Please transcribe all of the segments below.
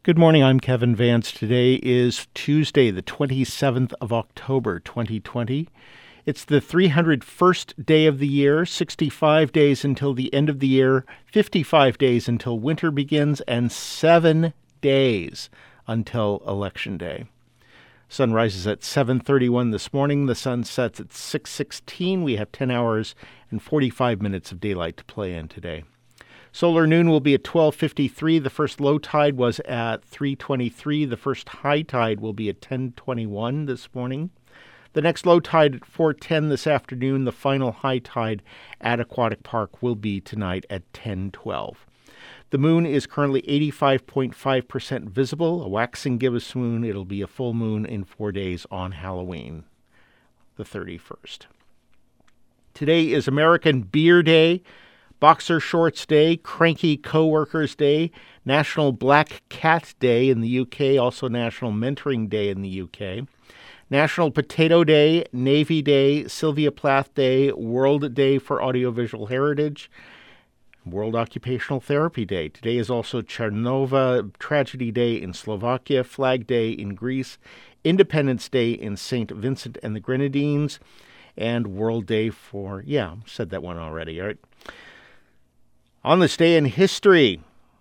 Good morning, I'm Kevin Vance. Today is Tuesday, the 27th of October, 2020. It's the 301st day of the year, 65 days until the end of the year, 55 days until winter begins, and 7 days until Election Day. Sun rises at 7:31 this morning. The sun sets at 6:16. We have 10 hours and 45 minutes of daylight to play in today. Solar noon will be at 12:53. The first low tide was at 3:23. The first high tide will be at 10:21 this morning. The next low tide at 4:10 this afternoon. The final high tide at Aquatic Park will be tonight at 10:12. The moon is currently 85.5% visible, a waxing gibbous moon. It'll be a full moon in 4 days on Halloween, the 31st. Today is American Beer Day, Boxer Shorts Day, Cranky Coworkers Day, National Black Cat Day in the UK, also National Mentoring Day in the UK, National Potato Day, Navy Day, Sylvia Plath Day, World Day for Audiovisual Heritage, World Occupational Therapy Day. Today is also Chernova Tragedy Day in Slovakia, Flag Day in Greece, Independence Day in St. Vincent and the Grenadines, and World Day for, said that one already, all right? On this day in history,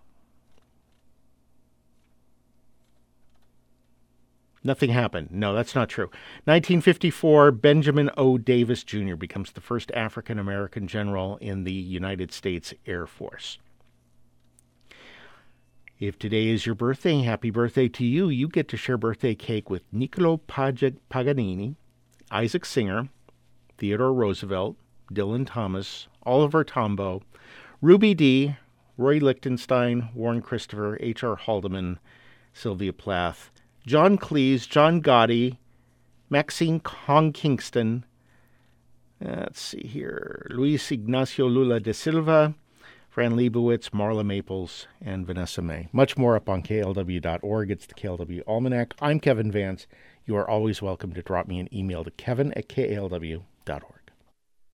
nothing happened. No, that's not true. 1954, Benjamin O. Davis Jr. becomes the first African-American general in the United States Air Force. If today is your birthday, happy birthday to you. You get to share birthday cake with Niccolo Paganini, Isaac Singer, Theodore Roosevelt, Dylan Thomas, Oliver Tambo, Ruby Dee, Roy Lichtenstein, Warren Christopher, H.R. Haldeman, Sylvia Plath, John Cleese, John Gotti, Maxine Kong Kingston, let's see here, Luis Ignacio Lula da Silva, Fran Lebowitz, Marla Maples, and Vanessa May. Much more up on KLW.org. It's the KLW Almanac. I'm Kevin Vance. You are always welcome to drop me an email to kevin@klw.org.